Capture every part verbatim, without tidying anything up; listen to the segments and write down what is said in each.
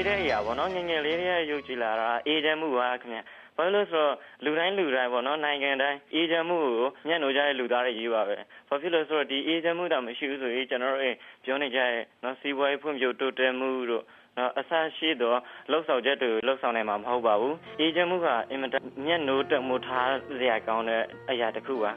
တဲ့အရာပေါ့နော်ငငယ်လေးတွေကယုံကြည်လာတာအေဂျင့်မှုပါခင်ဗျဘာလို့လဲဆိုတော့လူတိုင်းလူတိုင်းပေါ့နော်နိုင်ငံတိုင်းအေဂျင့်မှုကိုညှဉ်းနှိုးကြတဲ့လူသားတွေကြီးပါပဲဘာဖြစ်လို့ဆိုတော့ဒီအေဂျင့်မှုတောင်မရှိဘူးဆိုရင်ကျွန်တော်တို့ပြောနေကြတဲ့နော်စီးပွားရေးဖွံ့ဖြိုးတိုးတက်မှုတို့နော်အဆရှိတော့လှုပ်ဆောင်ချက်တွေလှုပ်ဆောင်နိုင်မှာမဟုတ်ပါဘူးအေဂျင့်မှုကအင်မတန်ညှဉ်းနှိုးတက်မှုထားစရာကောင်းတဲ့အရာတစ်ခုပါ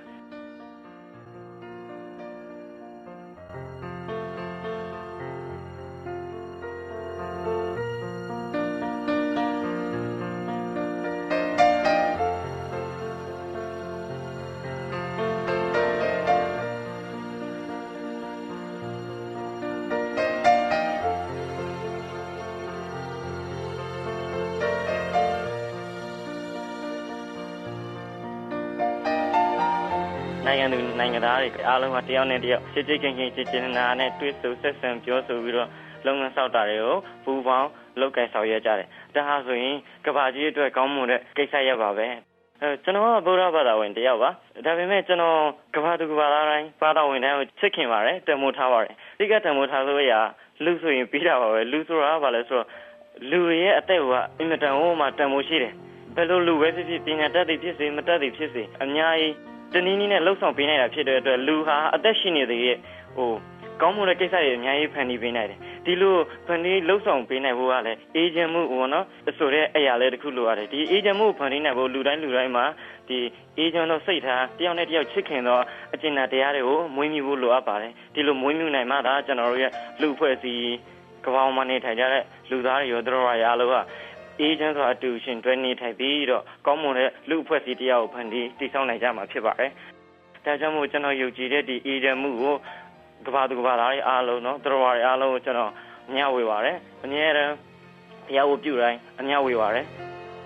နိုင်ငံသူနိုင်ငံသားတွေအားလုံးကတယောက်နဲ့တယောက်ချစ်ချစ်ခင်ခင်ချစ်ချစ်နာနာနဲ့တွေ့ဆုံဆက်ဆံပြောဆိုပြီးတော့လုံငန်းဆောက်တာတွေကိုပူပေါင်းလုပ်ကိုင်ဆောင်ရွက်ကြတယ်။ဒါဟာဆိုရင်ကဘာကြီးအတွက်ကောင်းမွန်တဲ့ကိစ္စရပ်ပါပဲ။အဲကျွန်တော်ကဗုဒ္ဓဘာသာဝင်တယောက်ပါ။ဒါပေမဲ့ကျွန်တော်ကဘာသူကဘာသားတိုင်းဘာသာဝင်တိုင်းကိုချစ်ခင်ပါတယ်တမိုးထားပါတယ်။ဒီကတမိုးထားလို့ရလူဆိုရင်ပြီးတာပါပဲ။လူဆိုတာကဘာလဲဆိုတော့လူရဲ့အသက်ကအင်မတန်ဟိုမှာတမိုးရှိတယ်။ဘယ်လိုလူပဲဖြစ်ဖြစ်ပညာတတ်သည်ဖြစ်စေမတတ်သည်ဖြစ်စေအများကြီးတနည်းနည်းနဲ့လှုပ်ဆောင်ပေးနိုင်တာဖြစ်တဲ့အတွက်လူဟာအသက်ရှင်နေတဲ့ဟိုကောင်းမွန်တဲ့ကိစ္စတွေအများကြီးဖန်တီးပေးနိုင်တယ်ဒီလိုဖန်တီးလှုပ်ဆောင်ပေးနိုင်ဖို့ကလည်းအေဂျင့်မှုပေါ့နော်ဆိုတဲ့အရာလေးတစ်ခုလိုရတယ်ဒီအေဂျင့်မှုဖန်တီးနိုင်ဖို့လူတိုင်းလူတိုင်းမှာဒီအေဂျင့်တို့စိတ်ထားတယောက်နဲ့တယောက်ချစ်ခင်သောအကျဉ်းသားတရားတွေကိုမွေးမြူဖို့လိုအပ်ပါတယ်ဒီလိုမွေးမြူနိုင်မှဒါကျွန်တော်တို့ရဲ့လူဖွဲ့စည်းကမ္ဘာမှာနေထိုင်ကြတဲ့လူသားတွေရောတို့ရရအားလုံးကအေဂျင့်ဆိုတာအတူရှင်တွဲနေထိုင်ပြီးတော့ကောင်းမွန်တဲ့လူအဖွဲ့အစည်းတရားကိုဖန်တီးတည်ဆောက်နိုင်ကြမှာဖြစ်ပါတယ်။ဒါကြောင့်မို့ကျွန်တော်ယုံကြည်တဲ့ဒီအေဂျင့်မှုကိုကမ္ဘာသူကမ္ဘာသားတွေအားလုံးနော်တို့ရရအားလုံးကိုကျွန်တော်မျှဝေပါတယ်။အမြဲတမ်းတရားဝပြုတိုင်းအမျှဝေပါတယ်။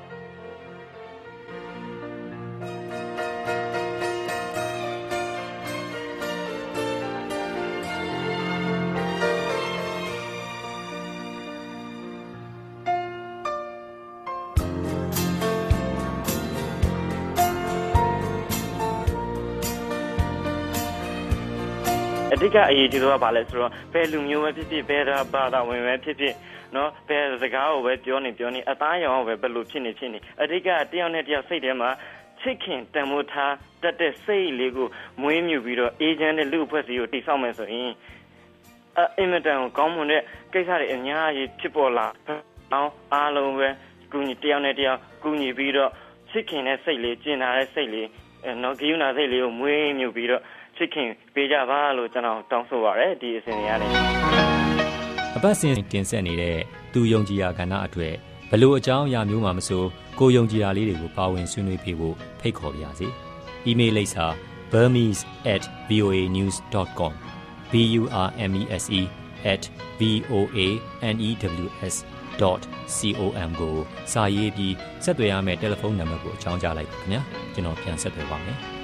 အဓိကအရေးကြီးဆုံးကဘာလဲဆိုတော့ဘယ်လူမျိုးပဲဖြစ်ဖြစ်ဘယ်ဘာသာဝင်ပဲဖြစ်ဖြစ်နော်ဘယ်စကားကိုပဲပြောနေပြောနေအသားရောင်ပဲဘယ်လိုဖြစ်နေဖြစ်နေအဓိကတယောက်နဲ့တယောက်စိတ်ထဲမှာချစ်ခင်တန်ဖိုးထားတတ်တဲ့စိတ်လေးကိုမွေးမြူပြီးတော့အေဂျင့်တဲ့လူအဖွဲ့အစည်းကိုတည်ဆောက်မယ်ဆိုရင်အင်မတန်ကောင်းမွန်တဲ့ကိစ္စတွေအများကြီးဖြစ်ပေါ်လာအောင်အားလုံးပဲကူညီတယောက်နဲ့တယောက်ကူညီပြီးတော့ချစ်ခင်တဲ့စိတ်လေးကျင်နာတဲ့စိတ်လေးနော်ဂရုဏာစိတ်လေးကိုမွေးမြူပြီးတော့ချစ်ခင်ပေးကြပါလို့ကျွန်တော်တောင်းဆိုပါရစေဒီအစဉ်တွေရတယ်အပတ်စဉ်တင်ဆက်နေတဲ့သူယုံကြည်ရာကဏ္ဍအတွက်ဘလို့အကြောင်းအရာမျိုးမှမဆိုကိုယုံကြည်ရာလေးတွေကိုပါဝင်ဆွေးနွေးပေးဖို့ဖိတ်ခေါ်ပါရစေ။ email လိပ်စာ burmese at voa news dot com b u r m e s e at v o a n e w s dot com ကိုစာရေးပြီးဆက်သွယ်ရမယ့်တယ်လီဖုန်းနံပါတ်ကိုအကြောင်းကြားလိုက်ပါခင်ဗျာကျွန်တော်ပြန်ဆက်သွယ်ပါမယ်။